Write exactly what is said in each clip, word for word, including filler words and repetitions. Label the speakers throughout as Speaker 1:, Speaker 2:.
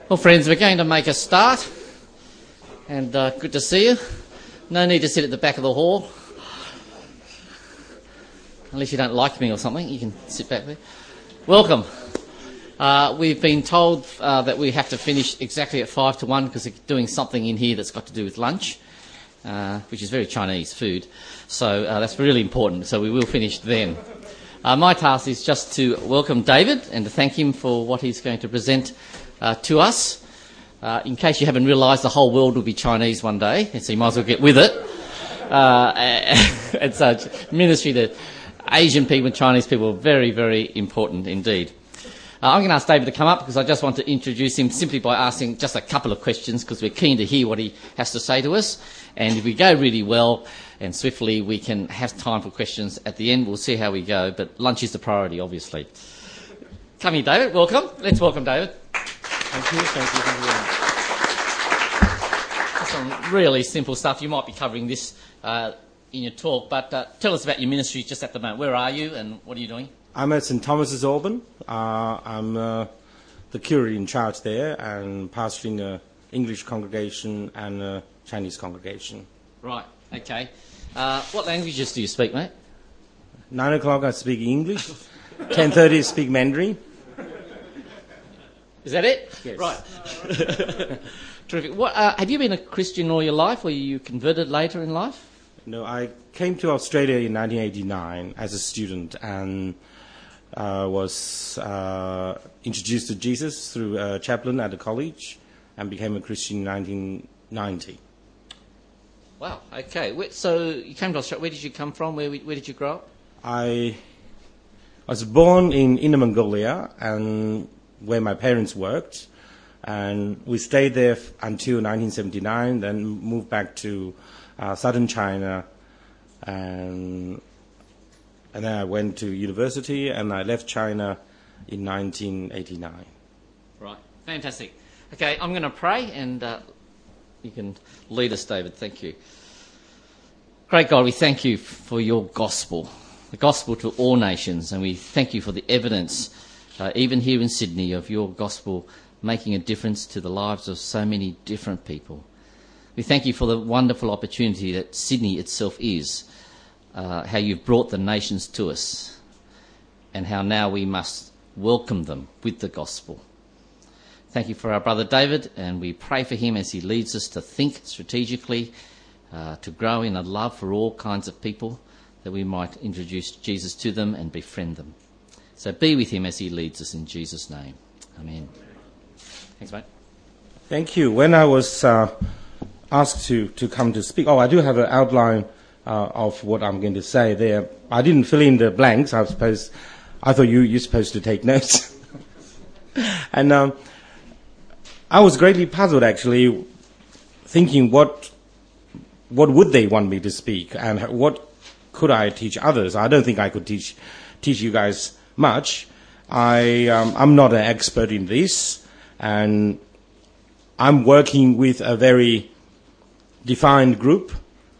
Speaker 1: Well, friends, we're going to make a start, and uh, good to see you. No need to sit at the back of the hall, unless you don't like me or something. You can sit back there. Welcome. Uh, we've been told uh, that we have to finish exactly at five to one because they're doing something in here that's got to do with lunch, uh, which is very Chinese food. So uh, that's really important. So we will finish then. Uh, my task is just to welcome David and to thank him for what he's going to present uh, to us. Uh, in case you haven't realised, the whole world will be Chinese one day, and so you might as well get with it. Uh, it's a ministry to Asian people and Chinese people, very, very important indeed. Uh, I'm going to ask David to come up because I just want to introduce him simply by asking just a couple of questions because we're keen to hear what he has to say to us. And if we go really well and swiftly, we can have time for questions at the end. We'll see how we go, but lunch is the priority, obviously. Come here, David. Welcome. Let's welcome David.
Speaker 2: Thank you. Thank you. Thank you.
Speaker 1: Some really simple stuff. You might be covering this uh, in your talk, but uh, tell us about your ministry just at the moment. Where are you and what are you doing?
Speaker 2: I'm at Saint Thomas's, Auburn. Uh, I'm uh, the curate in charge there and pastoring an English congregation and a Chinese congregation.
Speaker 1: Right, okay. Uh, what languages do you speak, mate?
Speaker 2: Nine o'clock I speak English. Ten thirty I speak Mandarin.
Speaker 1: Is that it?
Speaker 2: Yes.
Speaker 1: Right. Terrific. What, uh, have you been a Christian all your life, or were you converted later in life?
Speaker 2: No, I came to Australia in nineteen eighty-nine as a student and uh, was uh, introduced to Jesus through a chaplain at the college and became a Christian in nineteen ninety.
Speaker 1: Wow, okay. Where, so you came to Australia. Where did you come from? Where, where did you grow up?
Speaker 2: I was born in Inner Mongolia and where my parents worked, and we stayed there f- until nineteen seventy-nine, then moved back to uh, southern China, and, and then I went to university, and I left China in nineteen eighty-nine.
Speaker 1: Right, fantastic. Okay, I'm going to pray, and uh, you can lead us, David. Thank you. Great God, we thank you for your gospel, the gospel to all nations, and we thank you for the evidence Uh, even here in Sydney, of your gospel making a difference to the lives of so many different people. We thank you for the wonderful opportunity that Sydney itself is, uh, how you've brought the nations to us, and how now we must welcome them with the gospel. Thank you for our brother David, and we pray for him as he leads us to think strategically, uh, to grow in a love for all kinds of people, that we might introduce Jesus to them and befriend them. So be with him as he leads us in Jesus' name. Amen. Thanks, mate.
Speaker 2: Thank you. When I was uh, asked to, to come to speak, oh, I do have an outline uh, of what I'm going to say there. I didn't fill in the blanks. I suppose I thought you you're supposed to take notes. and um, I was greatly puzzled, actually, thinking what what would they want me to speak and what could I teach others. I don't think I could teach teach you guys much. I, um, I'm not an expert in this, and I'm working with a very defined group.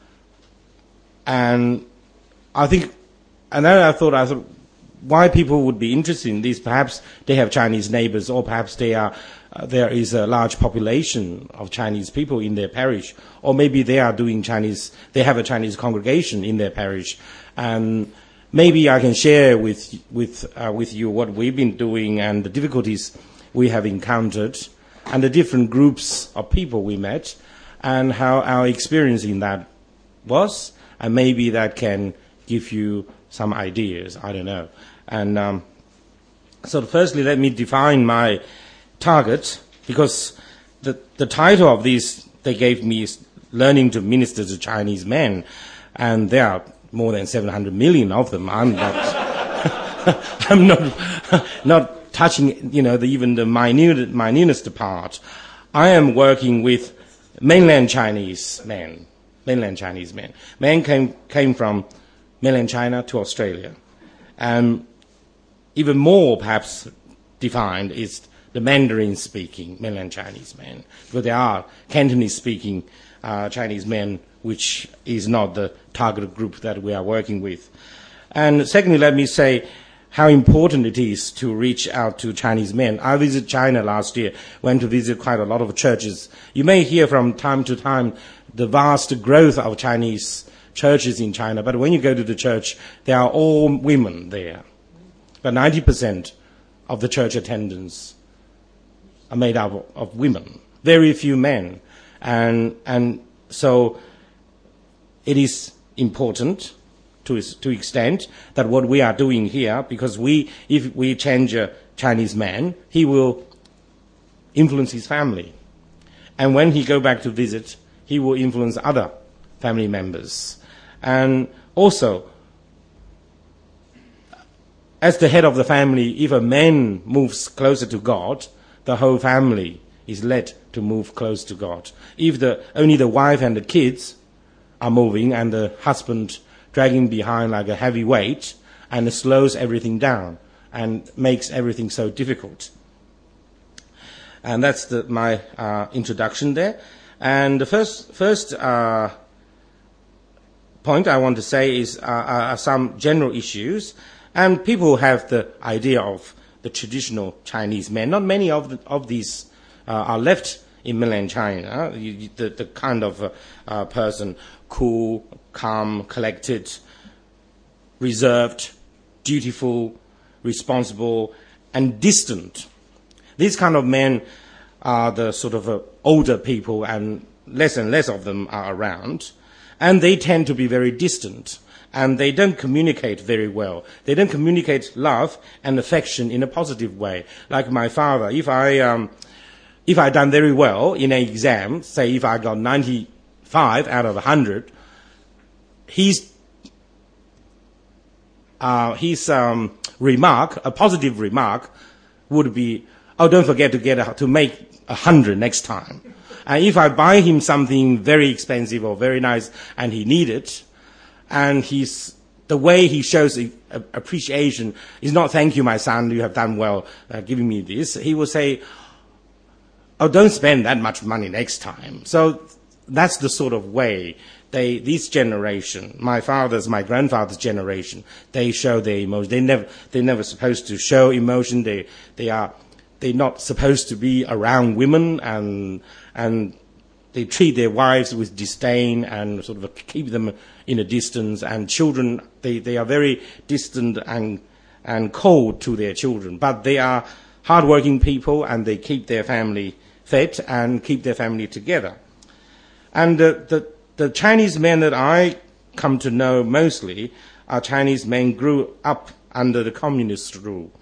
Speaker 2: And I think, and then I thought, I thought, why people would be interested in this? Perhaps they have Chinese neighbors, or perhaps they are, uh, there is a large population of Chinese people in their parish, or maybe they are doing Chinese, they have a Chinese congregation in their parish, and maybe I can share with with uh, with you what we've been doing and the difficulties we have encountered and the different groups of people we met and how our experience in that was, and maybe that can give you some ideas. I don't know. And um, so firstly, let me define my target, because the the title of this they gave me is Learning to Minister to Chinese Men, and there are more than seven hundred million of them. I'm not, I'm not, not touching, you know, the, even the minute, minutest part. I am working with mainland Chinese men, mainland Chinese men. Men came, came from mainland China to Australia. And even more perhaps defined is the Mandarin speaking mainland Chinese men. But there are Cantonese speaking uh, Chinese men, which is not the target group that we are working with. And secondly, let me say, how important it is to reach out to Chinese men. I visited China last year, went to visit quite a lot of churches. You may hear from time to time the vast growth of Chinese churches in China, but when you go to the church, they are all women there. But ninety percent of the church attendants are made up of women, very few men. And, and so it is important to to extent that what we are doing here, because we, if we change a Chinese man, he will influence his family. And when he go back to visit, he will influence other family members. And also, as the head of the family, if a man moves closer to God, the whole family is led to move close to God. If the, only the wife and the kids are moving and the husband dragging behind like a heavy weight, and it slows everything down and makes everything so difficult. And that's the, my uh, introduction there. And the first, first uh, point I want to say is uh, are some general issues. And people have the idea of the traditional Chinese men. Not many of, the, of these uh, are left in mainland China. You, you, the, the kind of uh, uh, person, cool, calm, collected, reserved, dutiful, responsible, and distant. These kind of men are the sort of uh, older people, and less and less of them are around. And they tend to be very distant. And they don't communicate very well. They don't communicate love and affection in a positive way. Like my father, if I um, if I done very well in an exam, say if I got ninety-five out of one hundred, his uh, his um, remark, a positive remark, would be, "Oh, don't forget to get a, to make a hundred next time." And if I buy him something very expensive or very nice and he need it, and he's, the way he shows appreciation is not, "Thank you, my son, you have done well uh, giving me this." He will say, "Oh, don't spend that much money next time." So that's the sort of way they, this generation, my father's, my grandfather's generation, they show their emotion. They never, they're never supposed to show emotion. They, they are, they're not supposed to be around women, and, and they treat their wives with disdain and sort of keep them in a distance. And children, they, they are very distant and, and cold to their children. But they are hardworking people, and they keep their family fed and keep their family together. And the, the, the Chinese men that I come to know mostly are Chinese men grew up under the communist rule.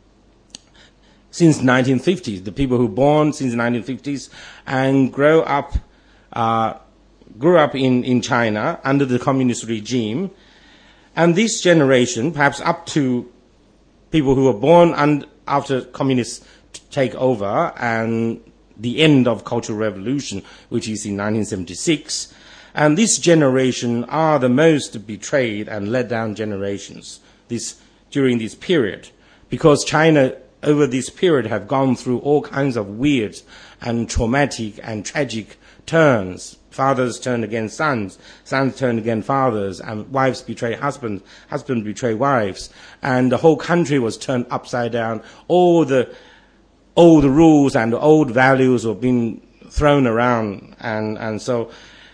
Speaker 2: Since nineteen fifties, the people who were born since the nineteen fifties and grow up, uh, grew up in, in China under the communist regime. And this generation, perhaps up to people who were born un- after communists t- take over and the end of Cultural Revolution, which is in nineteen seventy-six, and this generation are the most betrayed and let down generations this, during this period, because China over this period have gone through all kinds of weird and traumatic and tragic turns. Fathers turn against sons, sons turn against fathers, and wives betray husbands, husbands betray wives, and the whole country was turned upside down. All the old rules and the old values were being thrown around, and, and so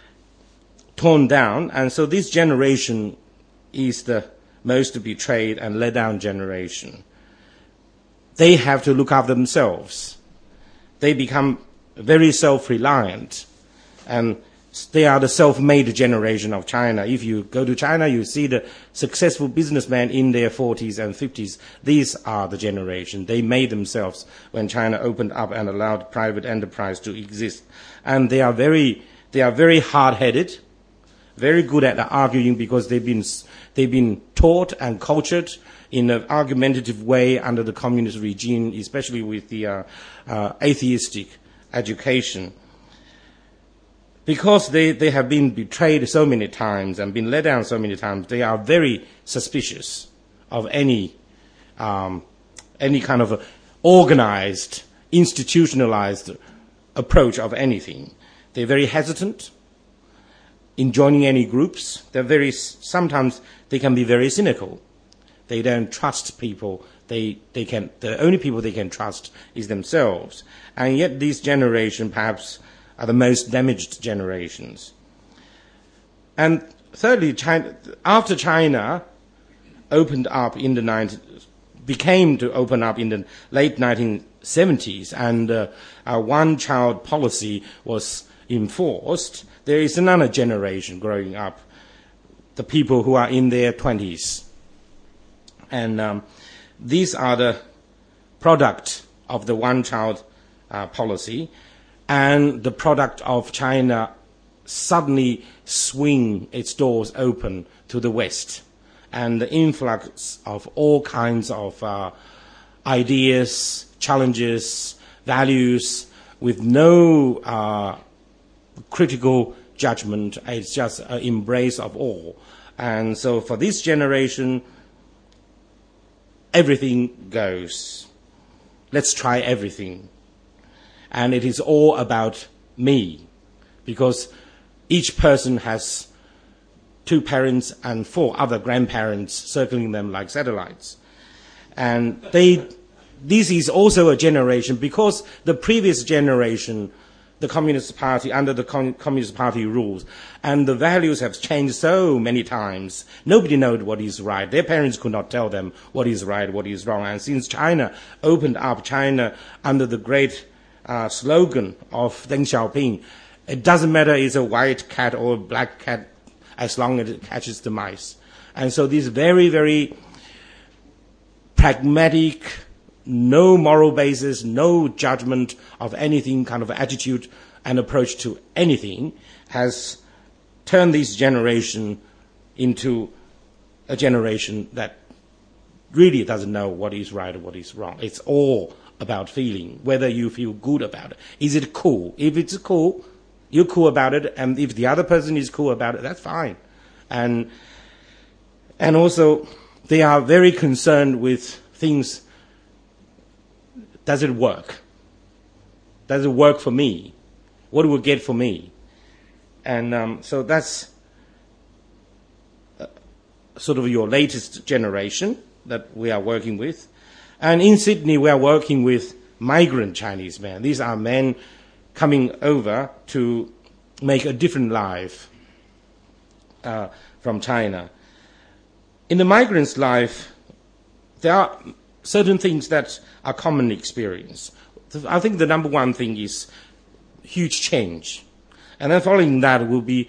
Speaker 2: torn down. And so this generation is the most betrayed and let down generation. They have to look after themselves. They become very self-reliant, and they are the self-made generation of China. If you go to China, you see the successful businessmen in their forties and fifties. These are the generation. They made themselves when China opened up and allowed private enterprise to exist. And they are very, they are very hard-headed, very good at arguing, because they've been, they've been taught and cultured in an argumentative way under the communist regime, especially with the uh, uh, atheistic education. Because they, they have been betrayed so many times and been let down so many times, they are very suspicious of any um, any kind of a organized, institutionalized approach of anything. They're very hesitant in joining any groups. They're very, sometimes they can be very cynical. They don't trust people. They, they can, the only people they can trust is themselves. And yet this generation perhaps are the most damaged generations. And thirdly, China, after China opened up in the nineteen, became to open up in the late nineteen seventies, and uh, our one-child policy was enforced, there is another generation growing up, the people who are in their twenties. And um, these are the product of the one-child uh, policy, and the product of China suddenly swing its doors open to the West, and the influx of all kinds of uh, ideas, challenges, values, with no uh, critical judgment. It's just an embrace of all. And so for this generation, everything goes. Let's try everything. And it is all about me, because each person has two parents and four other grandparents circling them like satellites. And they, this is also a generation, because the previous generation, the Communist Party, under the Communist Party rules, and the values have changed so many times. Nobody knows what is right. Their parents could not tell them what is right, what is wrong. And since China opened up, China under the great uh, slogan of Deng Xiaoping, it doesn't matter it's a white cat or a black cat, as long as it catches the mice. And so this very, very pragmatic, no moral basis, no judgment of anything kind of attitude and approach to anything has turned this generation into a generation that really doesn't know what is right or what is wrong. It's all about feeling, whether you feel good about it. Is it cool? If it's cool, you're cool about it, and if the other person is cool about it, that's fine. And and also, they are very concerned with things. Does it work? Does it work for me? What will it get for me? And um, so that's uh, sort of your latest generation that we are working with. And in Sydney, we are working with migrant Chinese men. These are men coming over to make a different life uh, from China. In the migrant's life, there are certain things that are common experience. I think the number one thing is huge change. And then following that will be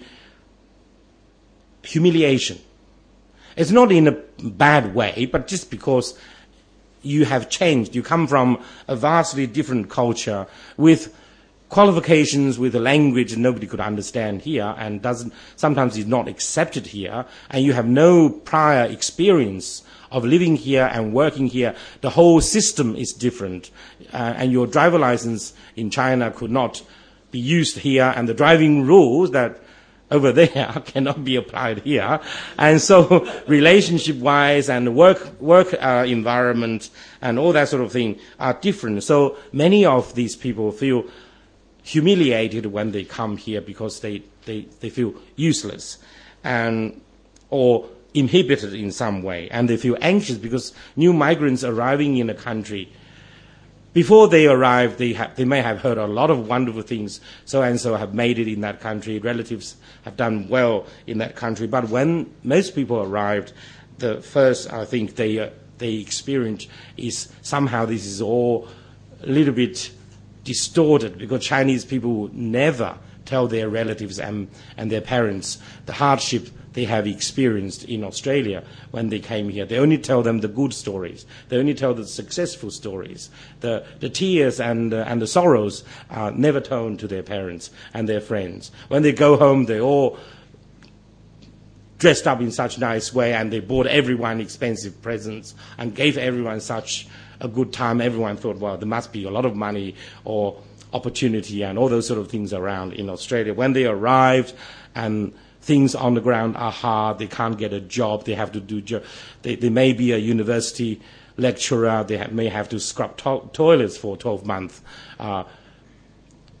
Speaker 2: humiliation. It's not in a bad way, but just because you have changed. You come from a vastly different culture with qualifications, with a language nobody could understand here, and doesn't sometimes is not accepted here, and you have no prior experience of living here and working here. The whole system is different, uh, and your driver license in China could not be used here, and the driving rules that over there cannot be applied here. And so relationship-wise and work work uh, environment and all that sort of thing are different. So many of these people feel humiliated when they come here because they, they, they feel useless and or inhibited in some way. And they feel anxious because new migrants arriving in a country, before they arrive, they, have, they may have heard a lot of wonderful things, so-and-so have made it in that country, relatives have done well in that country. But when most people arrived, the first, I think, they, uh, they experience is somehow this is all a little bit distorted, because Chinese people would never tell their relatives and, and their parents the hardship they have experienced in Australia when they came here. They only tell them the good stories. They only tell the successful stories. The, the tears and, uh, and the sorrows are never told to their parents and their friends. When they go home, they all dressed up in such a nice way, and they bought everyone expensive presents and gave everyone such a good time. Everyone thought, well, there must be a lot of money or opportunity and all those sort of things around in Australia. When they arrived and things on the ground are hard, they can't get a job, they have to do, jo- they, they may be a university lecturer, they ha- may have to scrub to- toilets for twelve months. Uh,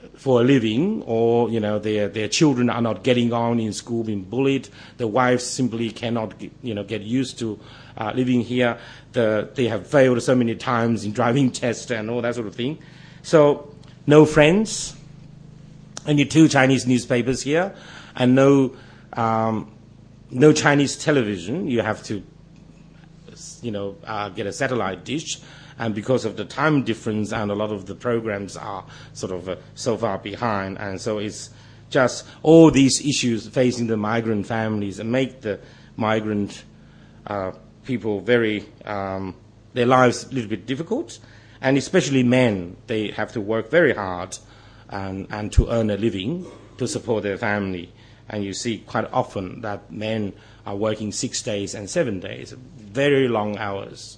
Speaker 2: for a living, or you know their their children are not getting on in school, being bullied. The wives simply cannot you know get used to uh, living here. The, they have failed so many times in driving tests and all that sort of thing. So no friends, only two Chinese newspapers here, and no um, no Chinese television. You have to you know uh, get a satellite dish. And because of the time difference, and a lot of the programs are sort of uh, so far behind, and so it's just all these issues facing the migrant families and make the migrant uh, people very, um, their lives a little bit difficult, and especially men, they have to work very hard and, and to earn a living to support their family. And you see quite often that men are working six days and seven days, very long hours.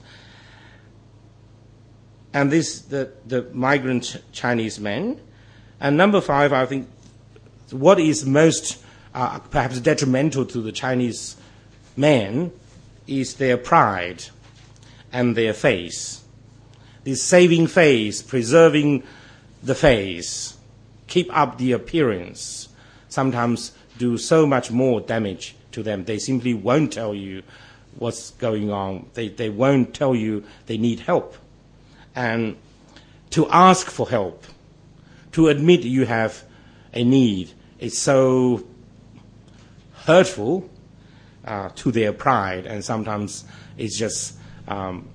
Speaker 2: And this, the, the migrant Chinese men. And number five, I think, what is most uh, perhaps detrimental to the Chinese men is their pride and their face. This saving face, preserving the face, keep up the appearance, sometimes do so much more damage to them. They simply won't tell you what's going on. They, they won't tell you they need help. And to ask for help, to admit you have a need, is so hurtful uh, to their pride, and sometimes it's just um,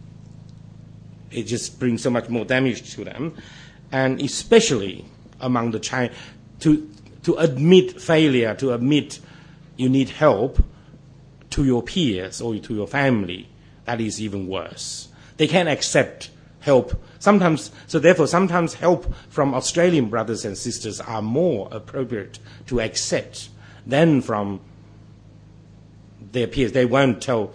Speaker 2: it just brings so much more damage to them, and especially among the Chinese, to to admit failure, to admit you need help to your peers or to your family, that is even worse. They can't accept help. Sometimes, so therefore, sometimes help from Australian brothers and sisters are more appropriate to accept than from their peers. They won't tell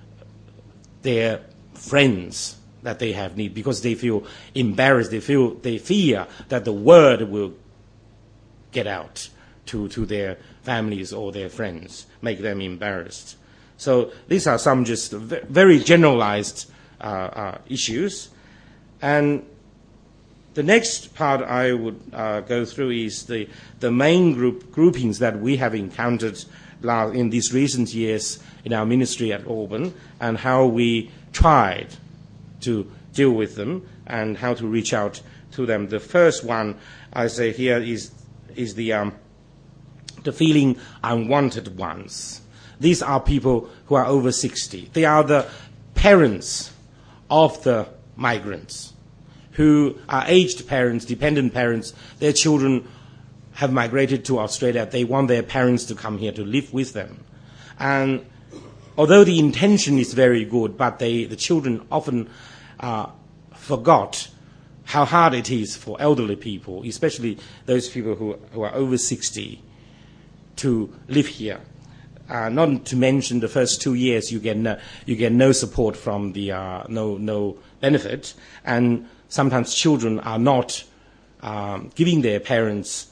Speaker 2: their friends that they have need because they feel embarrassed. They feel they fear that the word will get out to, to their families or their friends, make them embarrassed. So these are some just very generalized uh, uh, issues. And the next part I would uh, go through is the, the main group groupings that we have encountered in these recent years in our ministry at Auburn, and how we tried to deal with them and how to reach out to them. The first one I say here is, is the, um, the feeling unwanted ones. These are people who are over sixty. They are the parents of the migrants, who are aged parents, dependent parents. Their children have migrated to Australia. They want their parents to come here to live with them. And although the intention is very good, but they, the children often uh, forgot how hard it is for elderly people, especially those people who, who are over sixty, to live here. Uh, not to mention the first two years you get no, you get no support from the uh, no no benefit, and sometimes children are not um, giving their parents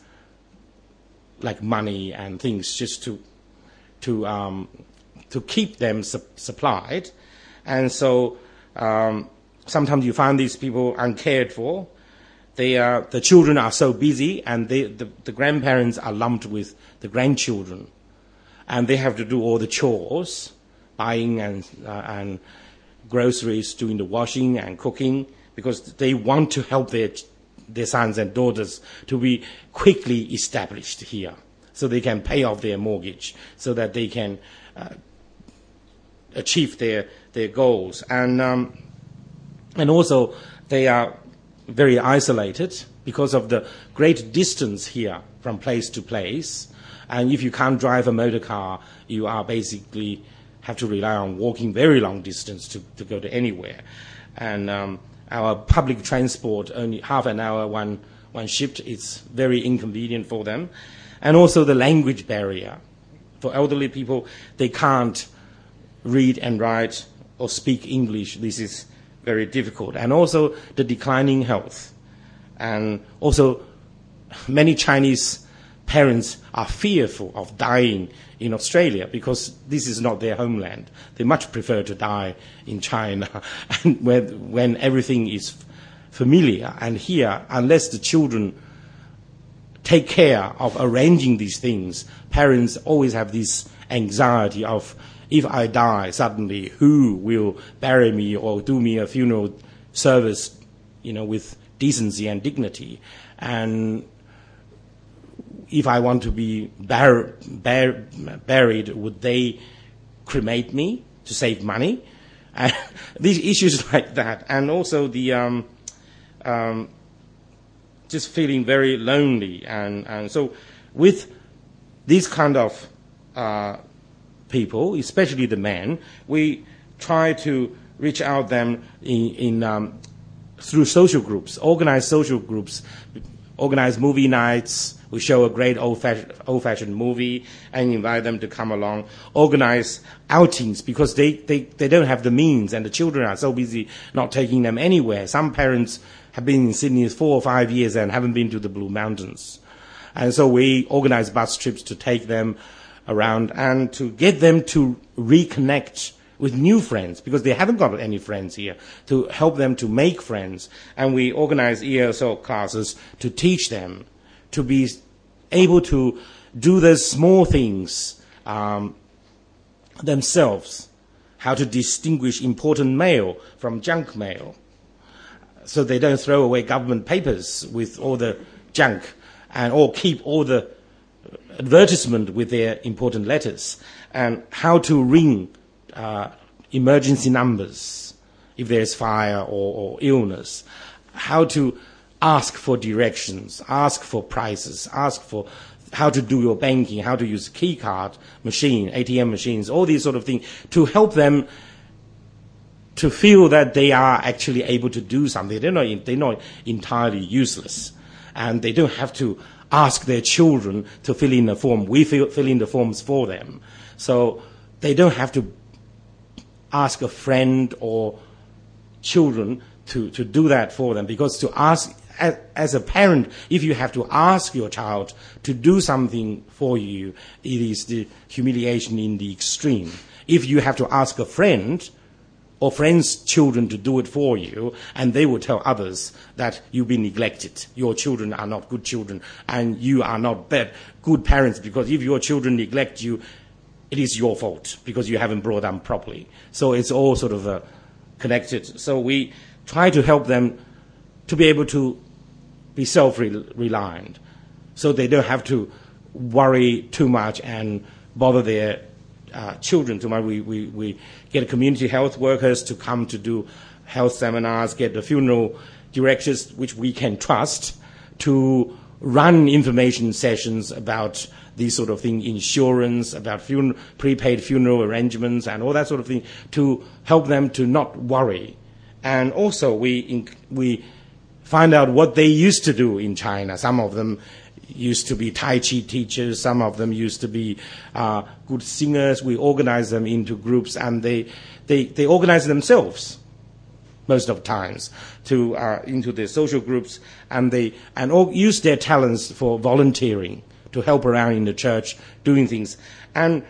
Speaker 2: like money and things just to to um, to keep them su- supplied, and so um, sometimes you find these people uncared for. They are, the children are so busy, and they, the, the grandparents are lumped with the grandchildren, and they have to do all the chores, buying and uh, and groceries, doing the washing and cooking, because they want to help their their sons and daughters to be quickly established here, so they can pay off their mortgage, so that they can uh, achieve their their goals, and um, and also they are very isolated because of the great distance here from place to place. And if you can't drive a motor car, you are basically have to rely on walking very long distance to, to go to anywhere. And um, our public transport, only half an hour one, one shift, it's very inconvenient for them. And also the language barrier. For elderly people, they can't read and write or speak English. This is very difficult. And also the declining health. And also many Chinese parents are fearful of dying in Australia because this is not their homeland. They much prefer to die in China and when, when everything is familiar. And here, unless the children take care of arranging these things. Parents always have this anxiety of, if I die suddenly, who will bury me or do me a funeral service, you know, with decency and dignity? And if I want to be bar- bar- buried, would they cremate me to save money? And these issues like that. And also the um, um, just feeling very lonely. And, and so with these kind of uh, people, especially the men, we try to reach out them in, in um, through social groups, organize social groups, organize movie nights. We show a great old-fashioned, old-fashioned movie and invite them to come along. Organize outings because they, they, they don't have the means and the children are so busy not taking them anywhere. Some parents have been in Sydney four or five years and haven't been to the Blue Mountains. And so we organize bus trips to take them around and to get them to reconnect with new friends because they haven't got any friends here, to help them to make friends. And we organize E S L classes to teach them to be able to do the small things um, themselves, how to distinguish important mail from junk mail, so they don't throw away government papers with all the junk, and or keep all the advertisement with their important letters, and how to ring uh, emergency numbers if there's fire or, or illness, how to ask for directions, ask for prices, ask for how to do your banking, how to use key card machine, A T M machines, all these sort of things, to help them to feel that they are actually able to do something. They're not, they're not entirely useless. And they don't have to ask their children to fill in a form. We fill, fill in the forms for them. So they don't have to ask a friend or children to, to do that for them, because to ask, as, as a parent, if you have to ask your child to do something for you, it is the humiliation in the extreme. If you have to ask a friend or friends' children to do it for you, and they will tell others that you've been neglected, your children are not good children, and you are not bad, good parents, because if your children neglect you, it is your fault, because you haven't brought them properly. So it's all sort of uh, connected. So we try to help them to be able to be self-reliant, so they don't have to worry too much and bother their uh, children too much. We, we, we get community health workers to come to do health seminars, get the funeral directors, which we can trust, to run information sessions about these sort of things, insurance, about fun- prepaid funeral arrangements and all that sort of thing, to help them to not worry. And also we inc- we find out what they used to do in China. Some of them used to be Tai Chi teachers, some of them used to be uh, good singers. We organize them into groups, and they, they, they organize themselves most of the times to uh, into their social groups, and they and all use their talents for volunteering to help around in the church doing things. And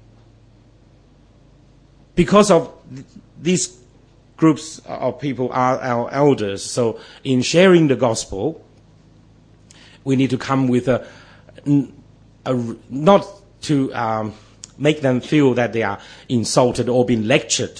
Speaker 2: because of th- these groups of people are our elders, so in sharing the gospel, we need to come with a, a not to um, make them feel that they are insulted or being lectured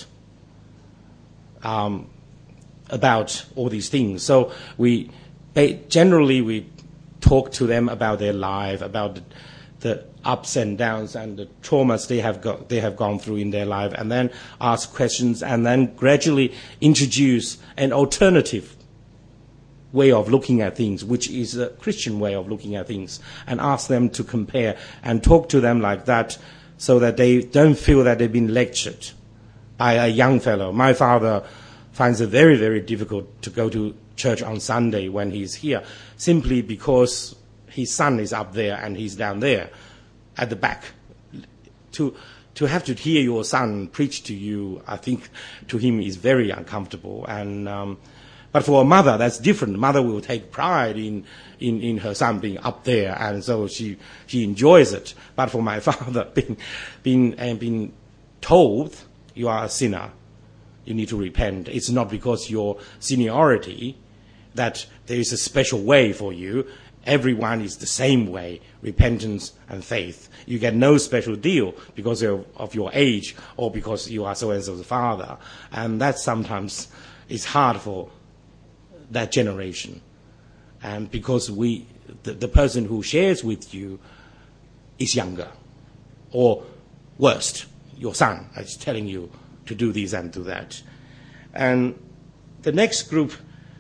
Speaker 2: um, about all these things. So we generally we talk to them about their life, about the, the ups and downs and the traumas they have got, they have gone through in their life, and then ask questions, and then gradually introduce an alternative way of looking at things, which is a Christian way of looking at things, and ask them to compare and talk to them like that, so that they don't feel that they've been lectured by a young fellow. My father finds it very, very difficult to go to church on Sunday when he's here, simply because his son is up there and he's down there at the back. To to have to hear your son preach to you, I think to him is very uncomfortable. And um, but for a mother, that's different. Mother will take pride in, in, in her son being up there, and so she she enjoys it. But for my father, being being and being told you are a sinner, you need to repent. It's not because your seniority that there is a special way for you, everyone is the same way, repentance and faith. You get no special deal because of, of your age or because you are so-and-so's father. And that sometimes is hard for that generation. And because we, the, the person who shares with you is younger. Or worst, your son is telling you to do this and do that. And the next group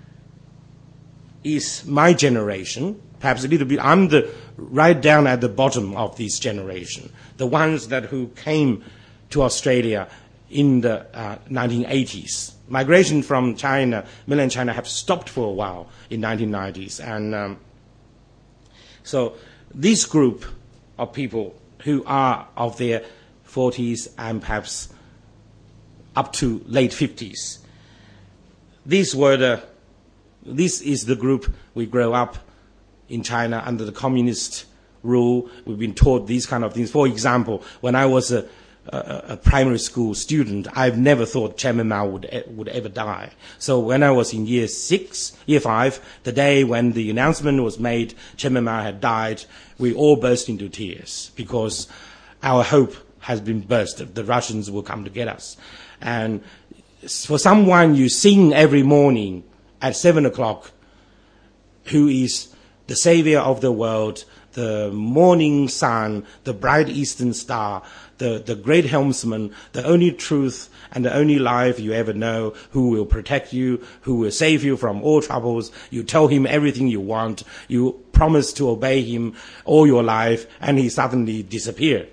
Speaker 2: is my generation, perhaps a little bit. I'm the right down at the bottom of this generation, the ones that who came to Australia in the uh, nineteen eighties. Migration from China, mainland China, have stopped for a while in nineteen nineties, and um, so this group of people who are of their forties and perhaps up to late fifties, these were the This is the group we grow up in China under the communist rule. We've been taught these kind of things. For example, when I was a, a, a primary school student, I've never thought Chairman Mao would, would ever die. So when I was in year six, year five, the day when the announcement was made, Chairman Mao had died, we all burst into tears because our hope has been burst. The Russians will come to get us. And for someone you sing every morning at seven o'clock, who is the savior of the world, the morning sun, the bright eastern star, the, the great helmsman, the only truth and the only life you ever know, who will protect you, who will save you from all troubles. You tell him everything you want. You promise to obey him all your life, and he suddenly disappeared.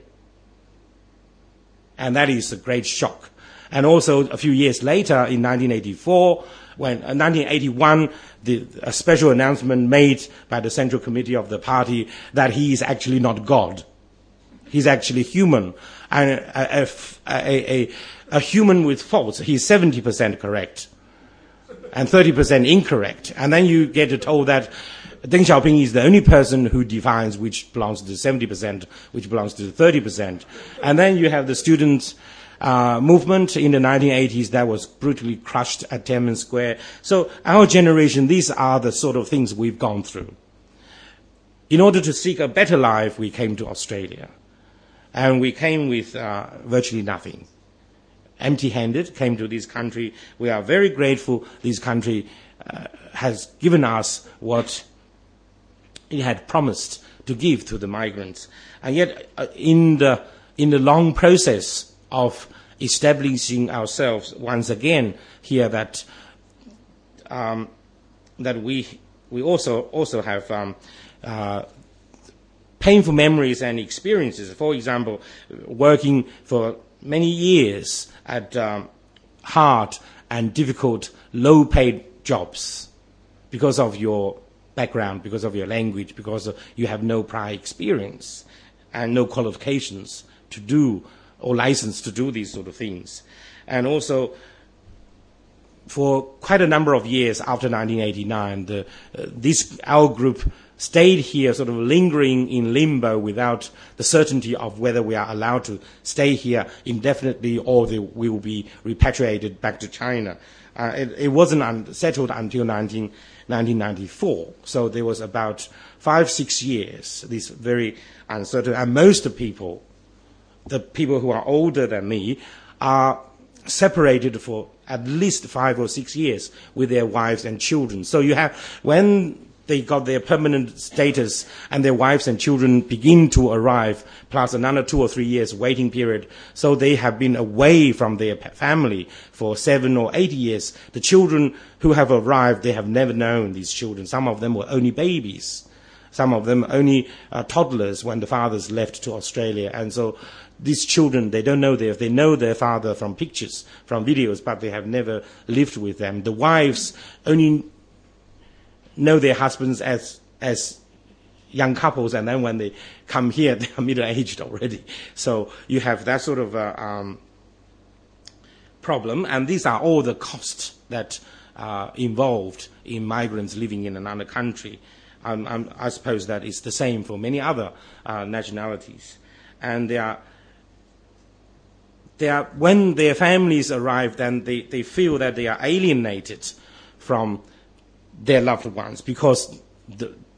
Speaker 2: And that is a great shock. And also a few years later, in nineteen eighty-four, when in uh, nineteen eighty-one, the, a special announcement made by the Central Committee of the party that he is actually not God. He's actually human, and a, a, a, a, a human with faults. He's seventy percent correct and thirty percent incorrect. And then you get told that Deng Xiaoping is the only person who defines which belongs to the seventy percent, which belongs to the thirty percent. And then you have the students' Uh, movement in the nineteen eighties that was brutally crushed at Tiananmen Square. So our generation, these are the sort of things we've gone through. In order to seek a better life, we came to Australia. And we came with uh, virtually nothing. Empty-handed, came to this country. We are very grateful this country uh, has given us what it had promised to give to the migrants. And yet, uh, in the in the long process of establishing ourselves once again here, that um, that we we also also have um, uh, painful memories and experiences. For example, working for many years at um, hard and difficult, low-paid jobs because of your background, because of your language, because of, you have no prior experience and no qualifications to do or license to do these sort of things. And also, for quite a number of years after nineteen eighty-nine, the, uh, this, our group stayed here sort of lingering in limbo without the certainty of whether we are allowed to stay here indefinitely or they, we will be repatriated back to China. Uh, it, it wasn't un- settled until nineteen ninety-four. So there was about five, six years, this very uncertain. And most of the people, the people who are older than me, are separated for at least five or six years with their wives and children. So you have, when they got their permanent status and their wives and children begin to arrive, plus another two or three years waiting period, so they have been away from their family for seven or eight years. The children who have arrived, they have never known these children. Some of them were only babies. Some of them only uh, toddlers when the fathers left to Australia. And so these children, they don't know their, they know their father from pictures, from videos, but they have never lived with them. The wives only know their husbands as, as young couples, and then when they come here, they are middle-aged already. So you have that sort of uh, um, problem, and these are all the costs that are involved in migrants living in another country. Um, um, I suppose that is the same for many other uh, nationalities. And they are, they are, when their families arrive, then they, they feel that they are alienated from their loved ones because the,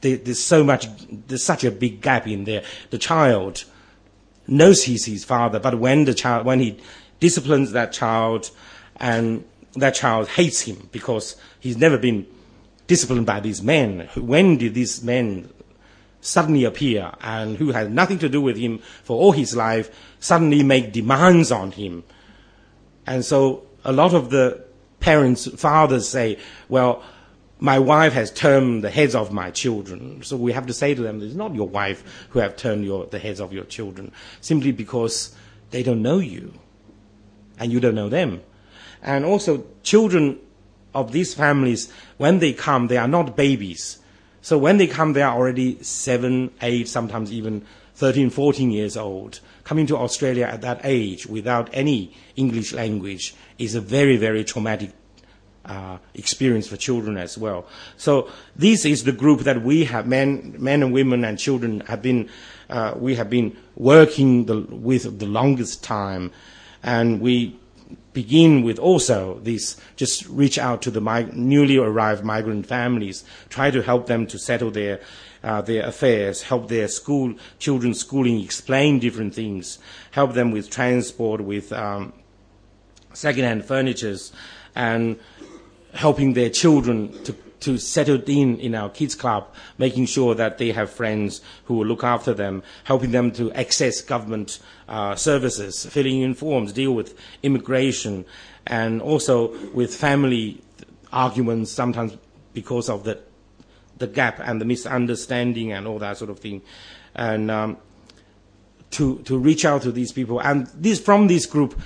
Speaker 2: there, there's so much, there's such a big gap in there. The child knows he's his father, but when the child, when he disciplines that child, and that child hates him because he's never been disciplined by these men. When did these men suddenly appear, and who had nothing to do with him for all his life, suddenly make demands on him? And so a lot of the parents, fathers say, well, my wife has turned the heads of my children. So we have to say to them, it's not your wife who have turned your, the heads of your children, simply because they don't know you, and you don't know them. And also, children of these families, when they come, they are not babies. So when they come, they are already seven, eight, sometimes even thirteen, fourteen years old. Coming to Australia at that age without any English language is a very, very traumatic uh, experience for children as well. So this is the group that we have, men, men and women and children have been, uh, we have been working the, with the longest time. And we begin with also this, just reach out to the mig- newly arrived migrant families, try to help them to settle their uh, their affairs, help their school children's schooling, explain different things, help them with transport, with um, second-hand furnitures, and helping their children to to settle in in our kids club, making sure that they have friends who will look after them, helping them to access government uh, services, filling in forms, deal with immigration, and also with family arguments, sometimes because of the the gap and the misunderstanding and all that sort of thing, and um, to to reach out to these people. And this from this group,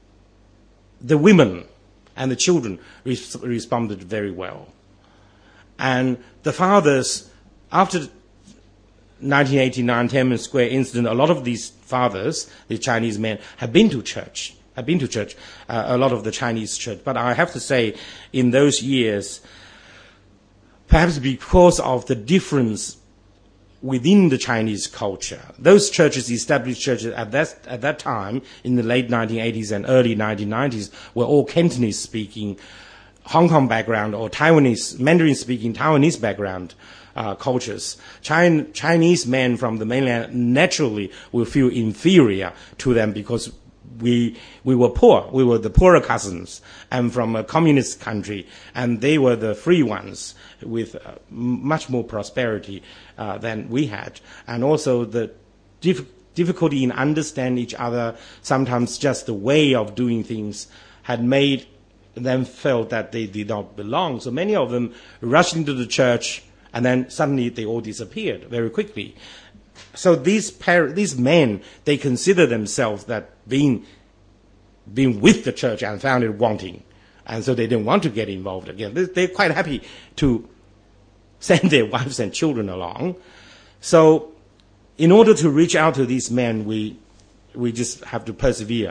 Speaker 2: the women and the children res- responded very well. And the fathers, after nineteen eighty-nine Tiananmen Square incident, a lot of these fathers, the Chinese men, have been to church, have been to church, uh, a lot of the Chinese church. But I have to say, in those years, perhaps because of the difference within the Chinese culture, those churches, established churches at that, at that time, in the late nineteen eighties and early nineteen nineties, were all Cantonese-speaking, Hong Kong background or Taiwanese, Mandarin-speaking Taiwanese background uh, cultures. China, Chinese men from the mainland naturally will feel inferior to them because we we were poor. We were the poorer cousins and from a communist country, and they were the free ones with uh, much more prosperity uh, than we had. And also the dif- difficulty in understanding each other, sometimes just the way of doing things, had made them felt that they did not belong. So many of them rushed into the church, and then suddenly they all disappeared very quickly. So these par- these men, they consider themselves that being being with the church and found it wanting, and so they didn't want to get involved again. They, they're quite happy to send their wives and children along. So in order to reach out to these men, we we just have to persevere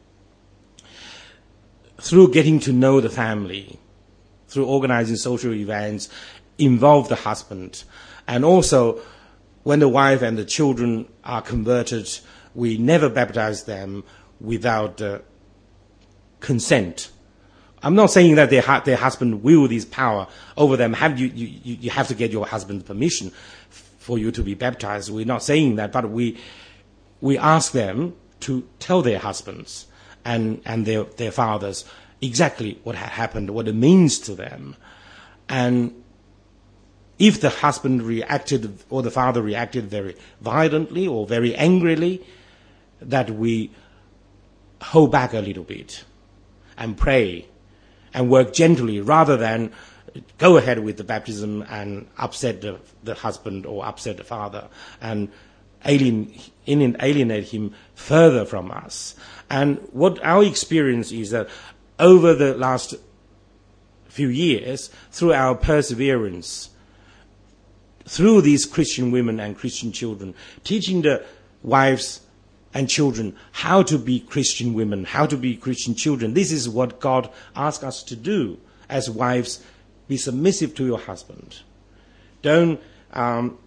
Speaker 2: through getting to know the family, through organizing social events, involve the husband. And also, when the wife and the children are converted, we never baptize them without uh, consent. I'm not saying that their, their husband wield this power over them. Have you, you, you have to get your husband's permission for you to be baptized. We're not saying that, but we, we ask them to tell their husbands and, and their, their fathers exactly what had happened, what it means to them. And if the husband reacted or the father reacted very violently or very angrily, that we hold back a little bit and pray and work gently rather than go ahead with the baptism and upset the, the husband or upset the father and alien, alienate him further from us. And what our experience is that over the last few years, through our perseverance, through these Christian women and Christian children, teaching the wives and children how to be Christian women, how to be Christian children. This is what God asks us to do as wives. Be submissive to your husband. Don't um,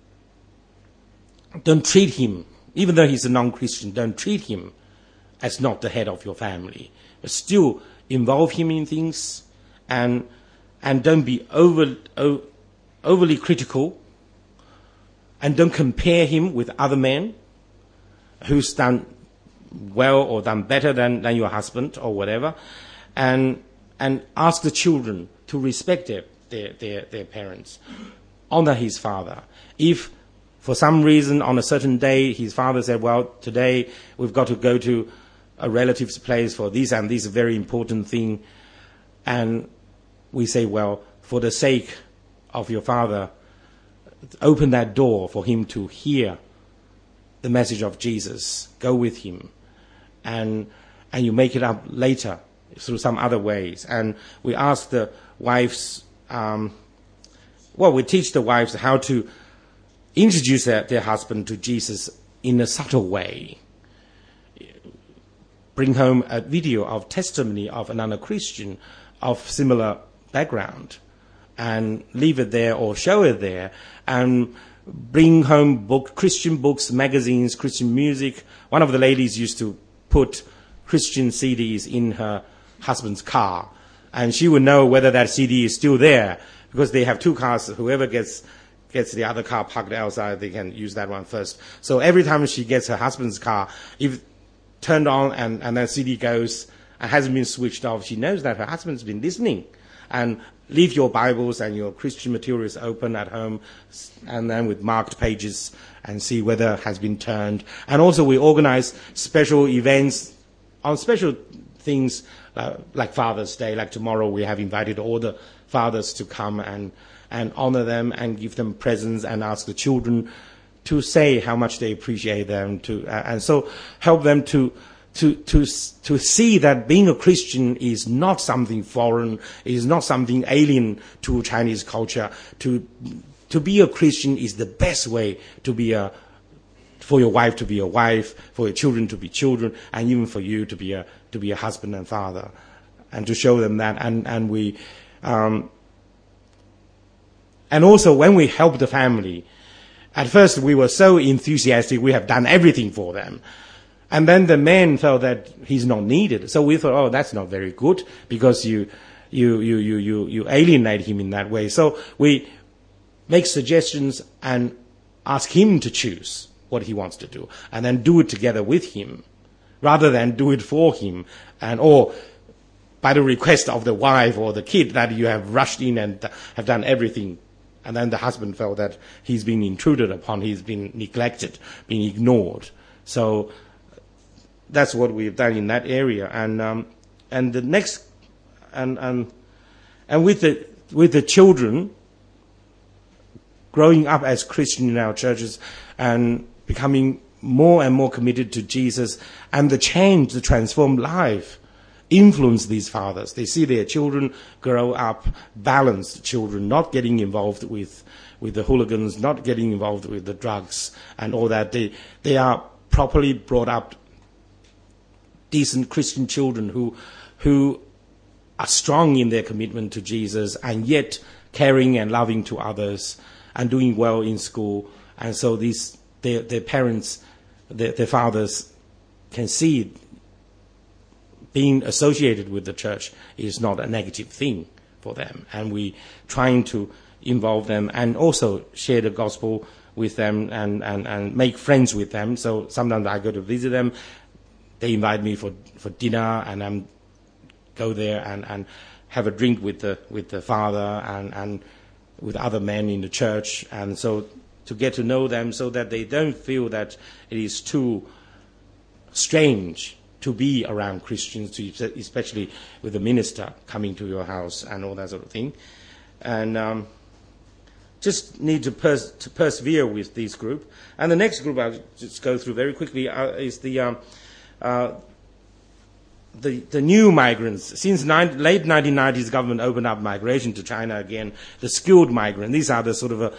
Speaker 2: don't treat him, even though he's a non-Christian, don't treat him as not the head of your family. But still involve him in things, and and don't be over, over, overly critical and don't compare him with other men who's done well or done better than, than your husband or whatever, and and ask the children to respect their, their, their, their parents, honor his father. If for some reason on a certain day his father said, well, today we've got to go to a relative's place for this and this very important thing, and we say, well, for the sake of your father, open that door for him to hear the message of Jesus. Go with him. And and you make it up later through some other ways. And we ask the wives, um, well, we teach the wives how to introduce their, their husband to Jesus in a subtle way. Bring home a video of testimony of another Christian of similar background and leave it there or show it there, and bring home book, Christian books, magazines, Christian music. One of the ladies used to put Christian C Ds in her husband's car, and she would know whether that C D is still there, because they have two cars. Whoever gets gets the other car parked outside, they can use that one first. So every time she gets her husband's car, if turned on and, and that C D goes and hasn't been switched off, she knows that her husband's been listening. And leave your Bibles and your Christian materials open at home, and then with marked pages, and see whether it has been turned. And also we organize special events on special things, uh, like Father's Day. Like tomorrow we have invited all the fathers to come and, and honor them and give them presents, and ask the children to say how much they appreciate them, to uh, and so help them to To, to, to see that being a Christian is not something foreign, is not something alien to Chinese culture. To, to be a Christian is the best way to be a, for your wife to be a wife, for your children to be children, and even for you to be a, to be a husband and father. And to show them that. And, and we, um, and also when we help the family, at first we were so enthusiastic, we have done everything for them. And then the man felt that he's not needed. So we thought, oh, that's not very good, because you, you, you, you, you, you alienate him in that way. So we make suggestions and ask him to choose what he wants to do, and then do it together with him, rather than do it for him, and or by the request of the wife or the kid that you have rushed in and have done everything. And then the husband felt that he's been intruded upon, he's been neglected, been ignored. So that's what we've done in that area. And um, and the next and and and with the with the children growing up as Christian in our churches and becoming more and more committed to Jesus, and the change, the transformed life influence these fathers. They see their children grow up balanced children, not getting involved with with the hooligans, not getting involved with the drugs and all that. They they are properly brought up, decent Christian children who who are strong in their commitment to Jesus, and yet caring and loving to others and doing well in school. And so these their, their parents, their, their fathers can see being associated with the church is not a negative thing for them. And we trying to involve them and also share the gospel with them, and, and, and make friends with them. So sometimes I go to visit them. They invite me for, for dinner, and I go there and, and have a drink with the with the father and, and with other men in the church, and so to get to know them, so that they don't feel that it is too strange to be around Christians, especially with a minister coming to your house and all that sort of thing. And um, just need to, pers- to persevere with this group. And the next group I'll just go through very quickly uh, is the... Um, Uh, the the new migrants. Since nine, late nineteen nineties, government opened up migration to China again. The skilled migrant. These are the sort of a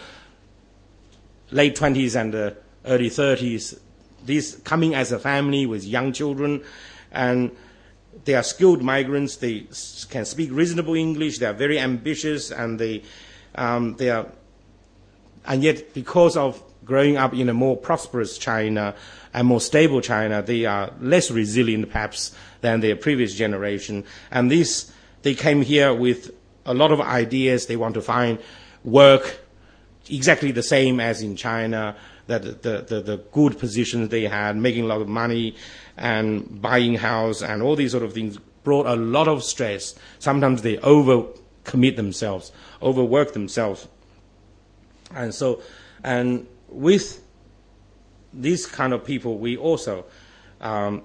Speaker 2: late twenties and the early thirties. These coming as a family with young children, and they are skilled migrants. They can speak reasonable English. They are very ambitious, and they um, they are, and yet because of growing up in a more prosperous China and more stable China, they are less resilient perhaps than their previous generation. And this, they came here with a lot of ideas. They want to find work exactly the same as in China, that the, the, the good positions they had, making a lot of money and buying house and all these sort of things brought a lot of stress. Sometimes they overcommit themselves, overwork themselves. And so, and with these kind of people, we also, um,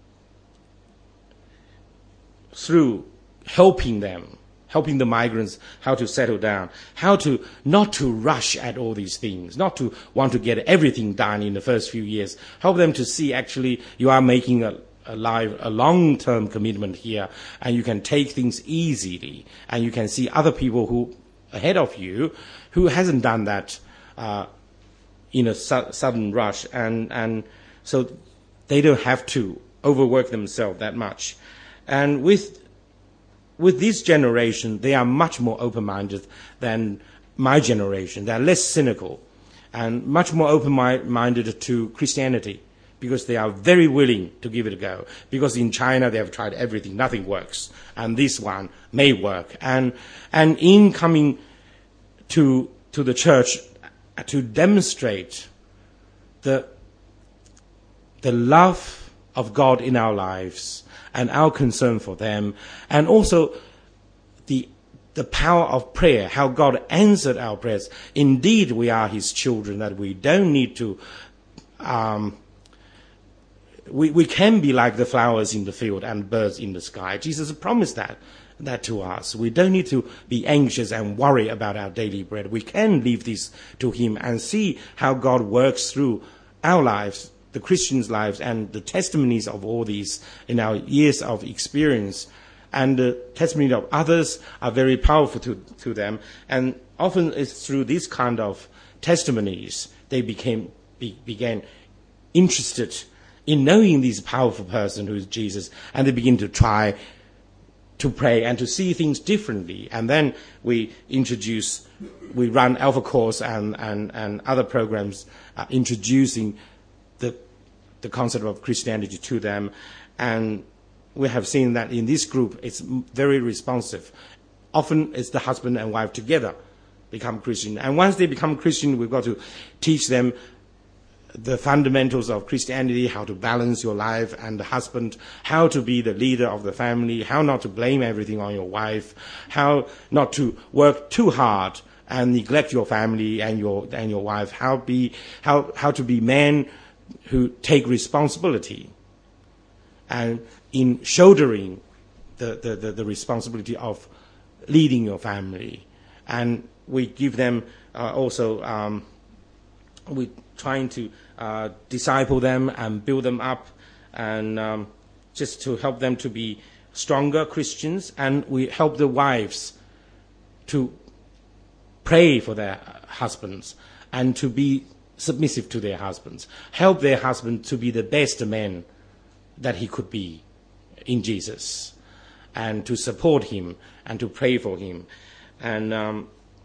Speaker 2: through helping them, helping the migrants how to settle down, how to not to rush at all these things, not to want to get everything done in the first few years. Help them to see actually you are making a, a live, a long-term commitment here, and you can take things easily, and you can see other people who ahead of you who hasn't done that uh, in a su- sudden rush, and and so they don't have to overwork themselves that much. And with With this generation, they are much more open-minded than my generation. They are less cynical and much more open-minded to Christianity, because they are very willing to give it a go. Because in China, they have tried everything. Nothing works. And this one may work. And, and in coming to, to the church to demonstrate the, the love of God in our lives, and our concern for them, and also the the power of prayer, how God answered our prayers. Indeed, we are His children, that we don't need to, um, we, we can be like the flowers in the field and birds in the sky. Jesus promised that, that to us. We don't need to be anxious and worry about our daily bread. We can leave this to Him and see how God works through our lives, the Christians' lives, and the testimonies of all these in our years of experience. And the testimony of others are very powerful to, to them. And often it's through these kind of testimonies they became be, began interested in knowing this powerful person who is Jesus, and they begin to try to pray and to see things differently. And then we introduce, we run Alpha Course and, and, and other programs uh, introducing the the concept of Christianity to them, and we have seen that in this group it's very responsive. Often it's the husband and wife together become Christian, and once they become Christian, we've got to teach them the fundamentals of Christianity, how to balance your life and the husband, how to be the leader of the family, how not to blame everything on your wife, how not to work too hard and neglect your family and your and your wife, how be how how to be men who take responsibility, and in shouldering the, the, the, the responsibility of leading your family. And we give them uh, also, um, we're trying to uh, disciple them and build them up, and um, just to help them to be stronger Christians. And we help the wives to pray for their husbands and to be submissive to their husbands, help their husband to be the best man that he could be in Jesus, and to support him and to pray for him. And um,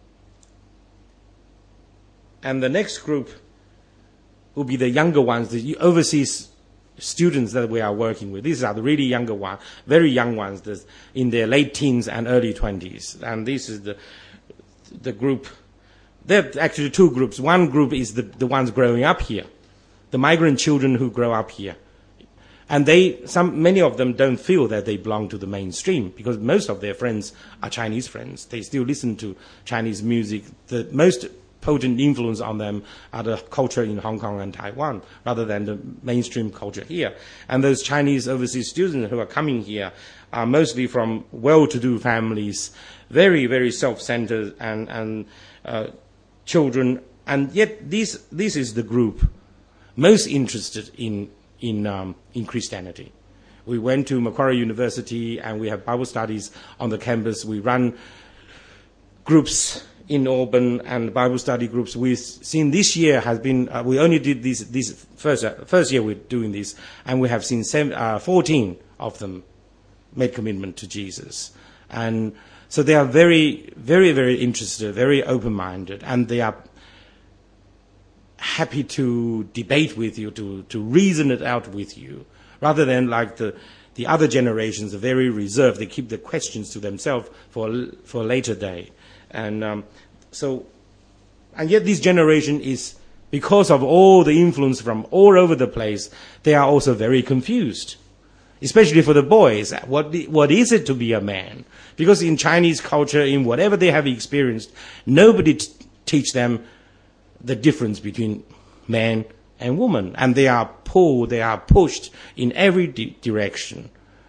Speaker 2: and the next group will be the younger ones, the overseas students that we are working with. These are the really younger ones, very young ones, in their late teens and early twenties. And this is the the group. There are actually two groups. One group is the, the ones growing up here, the migrant children who grow up here. And they, some, many of them don't feel that they belong to the mainstream, because most of their friends are Chinese friends. They still listen to Chinese music. The most potent influence on them are the culture in Hong Kong and Taiwan, rather than the mainstream culture here. And those Chinese overseas students who are coming here are mostly from well-to-do families, very, very self-centered and, and uh, children, and yet this this is the group most interested in in um, in Christianity. We went to Macquarie University and we have Bible studies on the campus. We run groups in Auburn and Bible study groups. We've seen this year has been uh, we only did this this first uh, first year we're doing this, and we have seen seven, uh, fourteen of them made commitment to Jesus. And so they are very, very, very interested, very open-minded, and they are happy to debate with you, to, to reason it out with you, rather than like the, the other generations are very reserved. They keep the questions to themselves for, for a later day. And um, so And yet this generation is, because of all the influence from all over the place, they are also very confused. Especially for the boys, what what is it to be a man? Because in Chinese culture, in whatever they have experienced, nobody t- teach them the difference between man and woman, and they are pulled, they are pushed in every di- direction.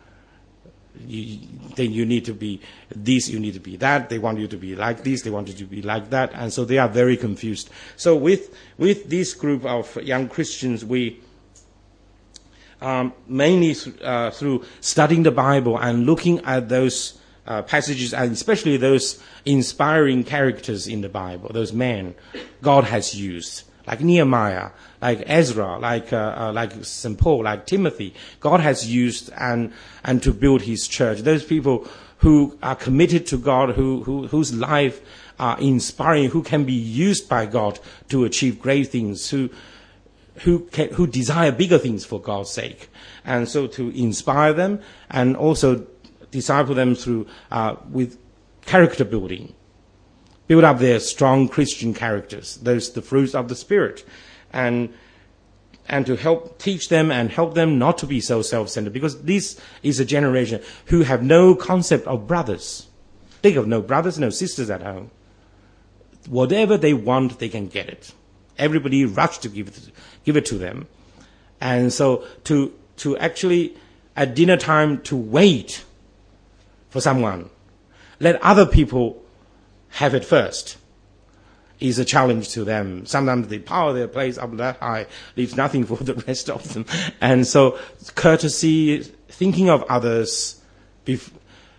Speaker 2: You, then you need to be this, you need to be that. They want you to be like this, they want you to be like that, and so they are very confused. So with with this group of young Christians, we. Um, mainly th- uh, through studying the Bible and looking at those uh, passages, and especially those inspiring characters in the Bible, those men God has used, like Nehemiah, like Ezra, like uh, uh, like Saint Paul, like Timothy. God has used and and to build His church. Those people who are committed to God, who, who whose life are inspiring, who can be used by God to achieve great things, who. Who, can, who desire bigger things for God's sake. And so to inspire them and also disciple them through, uh, with character building. Build up their strong Christian characters. Those, the fruits of the Spirit. And, and to help teach them and help them not to be so self-centered. Because this is a generation who have no concept of brothers. They have no brothers, no sisters at home. Whatever they want, they can get it. Everybody rushed to give it, give it to them. And so to, to actually, at dinner time, to wait for someone, let other people have it first, is a challenge to them. Sometimes they power their place up that high, leaves nothing for the rest of them. And so courtesy, thinking of others, bef-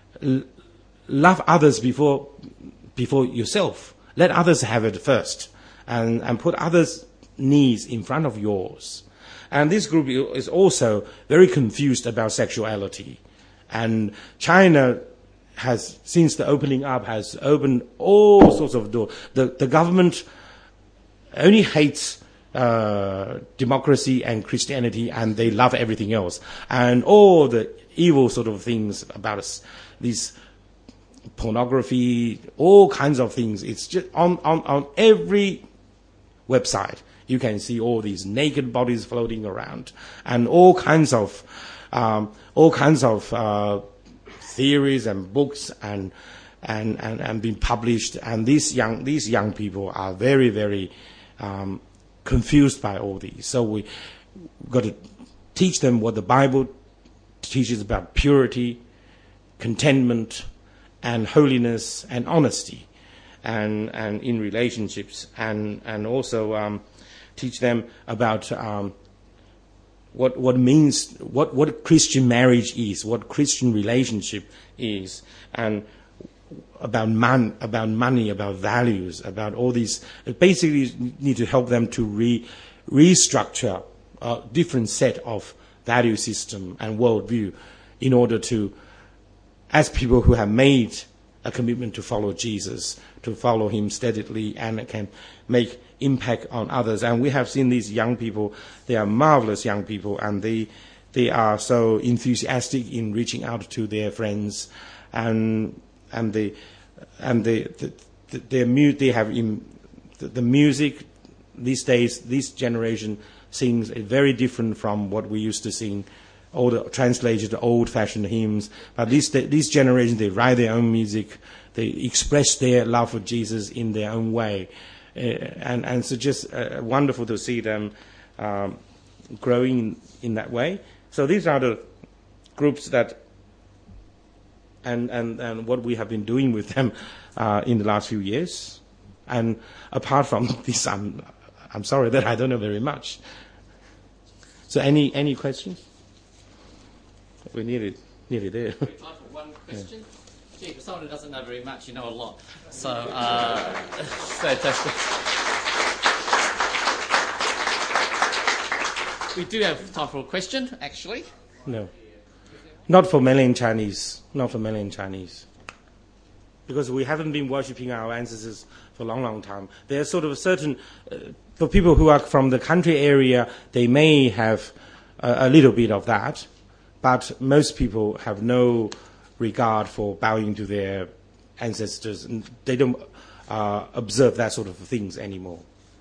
Speaker 2: love others before, before yourself. Let others have it first. And, and put others' needs in front of yours. And this group is also very confused about sexuality. And China has, since the opening up, has opened all sorts of doors. The, the government only hates uh, democracy and Christianity, and they love everything else. And all the evil sort of things about us, these pornography, all kinds of things. It's just on, on, on every website, you can see all these naked bodies floating around, and all kinds of, um, all kinds of uh, theories and books and and and and being published. And these young these young people are very very um, confused by all these. So we got to teach them what the Bible teaches about purity, contentment, and holiness and honesty. And, and in relationships, and, and also um, teach them about um, what what means, what, what Christian marriage is, what Christian relationship is, and about man, about money, about values, about all these. Basically, you need to help them to re, restructure a different set of value system and worldview in order to, as people who have made a commitment to follow Jesus, to follow Him steadily, and can make impact on others. And we have seen these young people; they are marvelous young people, and they they are so enthusiastic in reaching out to their friends, and and they and they the, the, their mu- they have in the, the music these days. This generation sings very different from what we used to sing. All the translated old-fashioned hymns, but this this generation, they write their own music, they express their love for Jesus in their own way, uh, and and so just uh, wonderful to see them um, growing in that way. So these are the groups that, and and and what we have been doing with them uh, in the last few years. And apart from this, I'm I'm sorry that I don't know very much. So any any questions? We're nearly, nearly there.
Speaker 1: Time for one question. Yeah. Gee, for someone who doesn't know very much, you know a lot. So, uh, fantastic. We do have time for a question, actually.
Speaker 2: No. Not for mainland Chinese. Not for mainland Chinese. Because we haven't been worshipping our ancestors for a long, long time. There's sort of a certain, uh, for people who are from the country area, they may have a, a little bit of that. But most people have no regard for bowing to their ancestors. And they don't. uh, observe that sort of things anymore.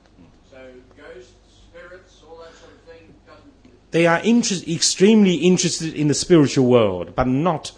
Speaker 3: So ghosts, spirits, all that sort of thing doesn't...
Speaker 2: They are interest, extremely interested in the spiritual world, but not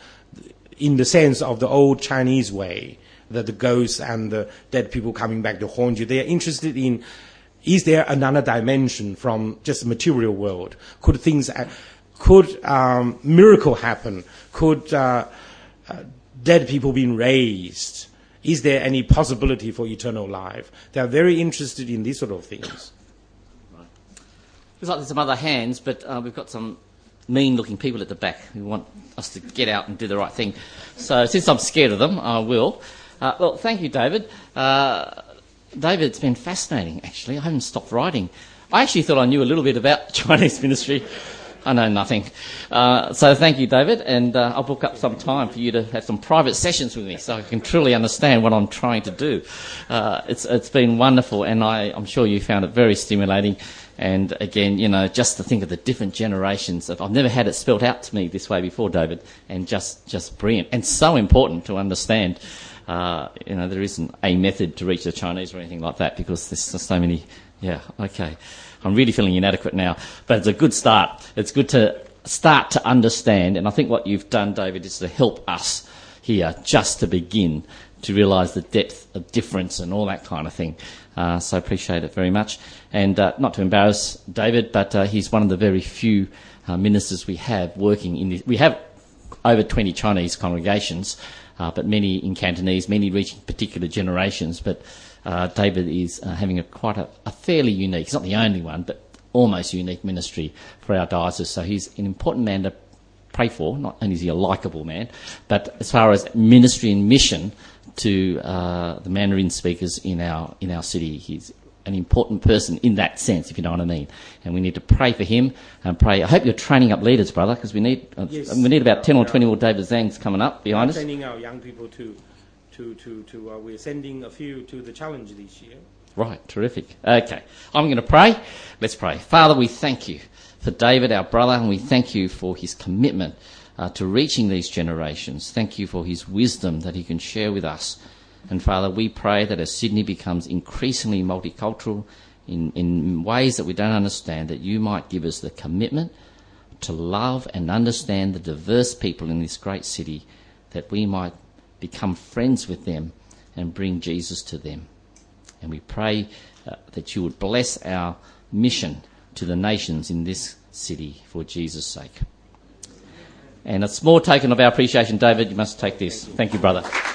Speaker 2: in the sense of the old Chinese way, that the ghosts and the dead people coming back to haunt you. They are interested in, is there another dimension from just the material world? Could things, could um, miracle happen? Could uh, uh, dead people being raised? Is there any possibility for eternal life? They are very interested in these sort of things.
Speaker 1: Right. Looks like there's some other hands, but uh, we've got some mean-looking people at the back who want us to get out and do the right thing. So since I'm scared of them, I will. Uh, well, thank you, David. Uh, David, it's been fascinating, actually. I haven't stopped writing. I actually thought I knew a little bit about Chinese ministry. I know nothing. Uh, so thank you, David, and uh, I'll book up some time for you to have some private sessions with me so I can truly understand what I'm trying to do. Uh, it's it's been wonderful, and I, I'm sure you found it very stimulating. And again, you know, just to think of the different generations of, I've never had it spelt out to me this way before, David, and just, just brilliant and so important to understand. Uh, you know, there isn't a method to reach the Chinese or anything like that because there's just so many. Yeah, okay. I'm really feeling inadequate now, but it's a good start. It's good to start to understand, and I think what you've done, David, is to help us here just to begin to realise the depth of difference and all that kind of thing. Uh, so I appreciate it very much. And uh, not to embarrass David, but uh, he's one of the very few uh, ministers we have working in this. We have over twenty Chinese congregations, uh, but many in Cantonese, many reaching particular generations. But uh, David is uh, having a quite a, a fairly unique, he's not the only one, but almost unique ministry for our diocese. So he's an important man to pray for. Not only is he a likeable man, but as far as ministry and mission to uh, the Mandarin speakers in our in our city, he's an important person in that sense, if you know what I mean. And we need to pray for him and pray. I hope you're training up leaders, brother, because we need uh,
Speaker 2: yes.
Speaker 1: we need about ten or twenty more David Zangs coming up behind
Speaker 2: we're
Speaker 1: us.
Speaker 2: Sending our young people to to to to. Uh, we're sending a few to the challenge this year.
Speaker 1: Right, terrific. Okay, I'm going to pray. Let's pray. Father, we thank you for David, our brother, and we thank you for his commitment uh, to reaching these generations. Thank you for his wisdom that he can share with us. And Father, we pray that as Sydney becomes increasingly multicultural in, in ways that we don't understand, that you might give us the commitment to love and understand the diverse people in this great city, that we might become friends with them and bring Jesus to them. And we pray uh, that you would bless our mission to the nations in this city for Jesus' sake. And a small token of our appreciation, David, you must take this. Thank you, brother.